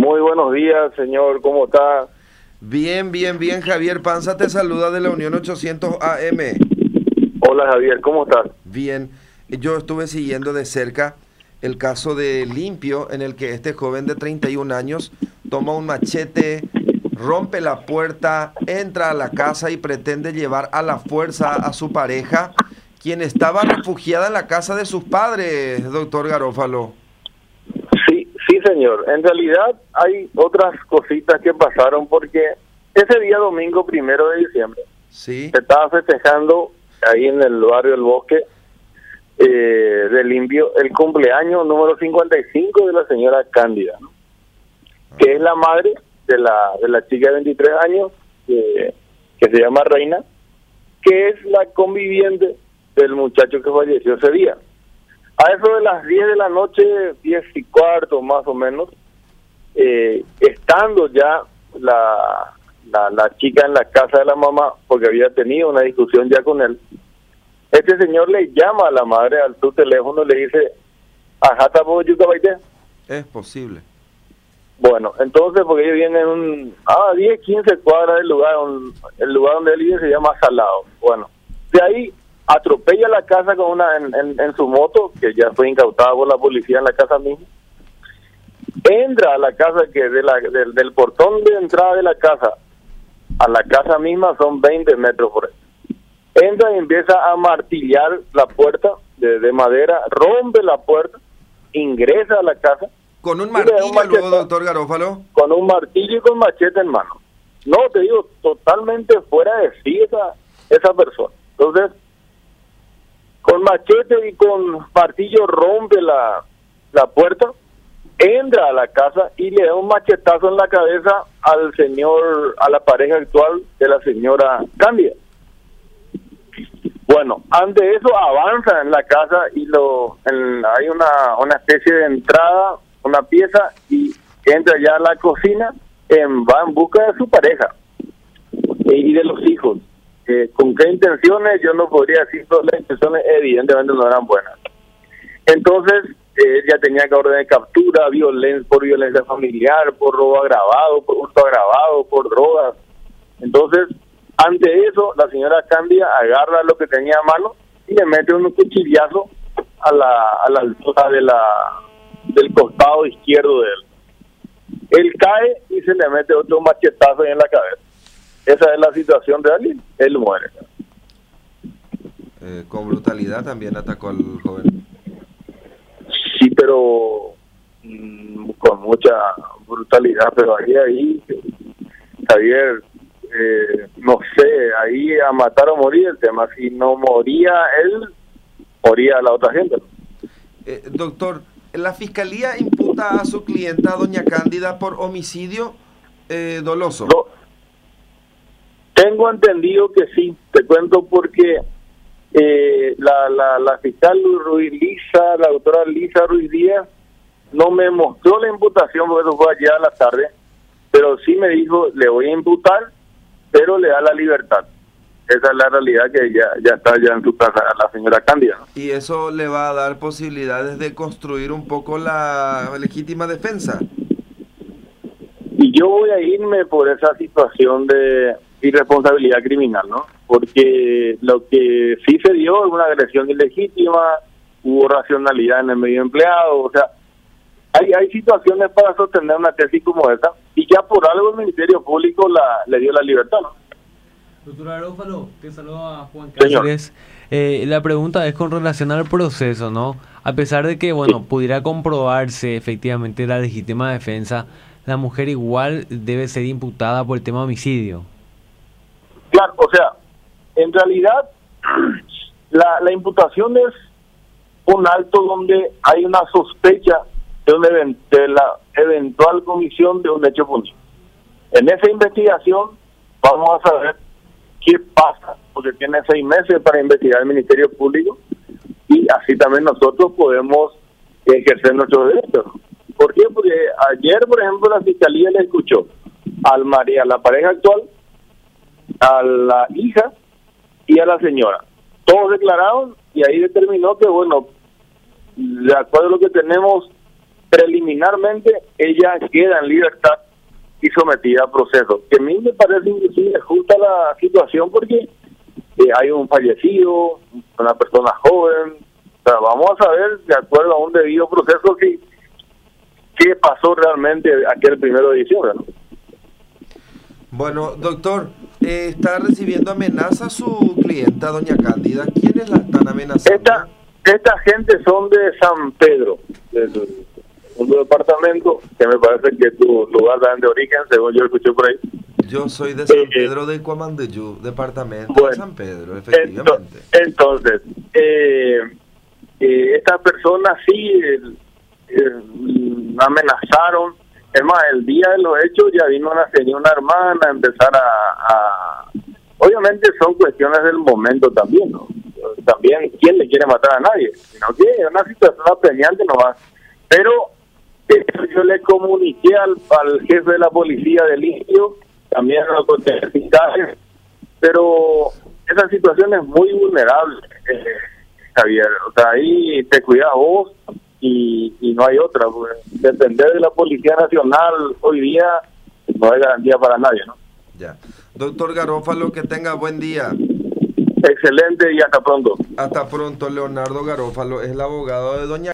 Muy buenos días, señor. ¿Cómo está? Bien, bien, bien, Javier Panza te saluda de la Unión 800 AM. Hola, Javier. ¿Cómo estás? Bien, yo estuve siguiendo de cerca el caso de Limpio, en el que este joven de 31 años toma un machete, rompe la puerta, entra a la casa y pretende llevar a la fuerza a su pareja, quien estaba refugiada en la casa de sus padres, doctor Garófalo. Sí, sí, señor. En realidad hay otras cositas que pasaron porque ese día domingo 1 de diciembre Sí, se estaba festejando ahí en el barrio del Bosque de Limpio el cumpleaños número 55 de la señora Cándida, ¿no? Que es la madre de la chica de 23 años que se llama Reina, que es la conviviente del muchacho que falleció ese día. A eso de las 10 de la noche, 10:15 más o menos, estando ya la chica en la casa de la mamá, porque había tenido una discusión ya con él, este señor le llama a la madre al su teléfono y le dice, ajá, es posible. bueno, entonces, porque ellos vienen en 10, 15 cuadras del lugar, el lugar donde él vive se llama Salado. Bueno, de ahí atropella la casa con en su moto, que ya fue incautada por la policía en la casa misma. Entra a la casa que del portón de entrada de la casa a la casa misma son 20 metros por ahí. Entra y empieza a martillar la puerta de madera, rompe la puerta, ingresa a la casa. Con un Y le da martillo machete, luego, doctor Garófalo. con un martillo y con machete en mano. No, te digo, totalmente fuera de sí esa persona. Entonces, con machete y con martillo rompe la puerta, entra a la casa y le da un machetazo en la cabeza a la pareja actual de la señora Cándida. Bueno, ante eso avanza en la casa y hay una especie de entrada, una pieza, y entra ya a la cocina, va en busca de su pareja y de los hijos. ¿Con qué intenciones? Yo no podría decir, pero las intenciones evidentemente no eran buenas. Entonces, ya tenía que orden de captura, por violencia familiar, por robo agravado, por hurto agravado, por drogas. Entonces, ante eso, la señora Cándida agarra lo que tenía a mano y le mete un cuchillazo a la altura del costado izquierdo de él. Él cae y se le mete otro machetazo ahí en la cabeza. Esa es la situación de alguien. Él muere. Con brutalidad también atacó al joven. Sí, pero con mucha brutalidad. Pero ahí Javier, no sé, ahí a matar o morir el tema. Si no moría él, moría la otra gente. Doctor, la fiscalía imputa a su clienta, doña Cándida, por homicidio doloso. No, tengo entendido que sí. Te cuento porque la fiscal la doctora Lisa Ruiz Díaz, no me mostró la imputación porque eso fue ayer a la tarde, pero sí me dijo, le voy a imputar, pero le da la libertad. Esa es la realidad, que ya está ya en su casa la señora Cándida, ¿no? Y eso le va a dar posibilidades de construir un poco la legítima defensa. Y yo voy a irme por esa situación de irresponsabilidad criminal, ¿no? Porque lo que sí se dio es una agresión ilegítima, hubo racionalidad en el medio empleado, o sea, hay situaciones para sostener una tesis como esta, y ya por algo el Ministerio Público le dio la libertad, ¿no? Doctor Garófalo, te saluda Juan Cáceres. La pregunta es con relación al proceso, ¿no? A pesar de que, bueno, pudiera comprobarse efectivamente la legítima defensa, la mujer igual debe ser imputada por el tema de homicidio. Claro, o sea, en realidad la imputación es un acto donde hay una sospecha de la eventual comisión de un hecho punible. En esa investigación vamos a saber qué pasa, porque tiene 6 meses para investigar el Ministerio Público, y así también nosotros podemos ejercer nuestros derechos. ¿Por qué? Porque ayer, por ejemplo, la Fiscalía le escuchó a la pareja actual, a la hija y a la señora. Todos declararon y ahí determinó que, bueno, de acuerdo a lo que tenemos preliminarmente ella queda en libertad y sometida a proceso. Que a mí me parece inclusive justa la situación porque hay un fallecido, una persona joven. O sea, vamos a saber, de acuerdo a un debido proceso, qué pasó realmente aquel 1 de diciembre, ¿no? Bueno, doctor, ¿está recibiendo amenazas su clienta, doña Cándida? ¿Quiénes la están amenazando? Esta gente son de San Pedro, del segundo departamento, que me parece que es tu lugar de origen, según yo escuché por ahí. Yo soy de San Pedro de Cuamandeyú, departamento de San Pedro, efectivamente. Entonces, estas personas sí amenazaron. Es más, el día de los hechos ya vino una hermana a empezar obviamente son cuestiones del momento también, ¿no? También, ¿quién le quiere matar a nadie? Sino que es una situación apremiante nomás. Pero yo le comuniqué al jefe de la policía de Limpio, también a los fiscales, pero esa situación es muy vulnerable, Javier. O sea, ahí te cuidas vos y no hay otra. Pues. Depender de la Policía Nacional hoy día no hay garantía para nadie, ¿no? Ya. Doctor Garófalo, que tenga buen día. Excelente y hasta pronto. Hasta pronto. Leonardo Garófalo es el abogado de doña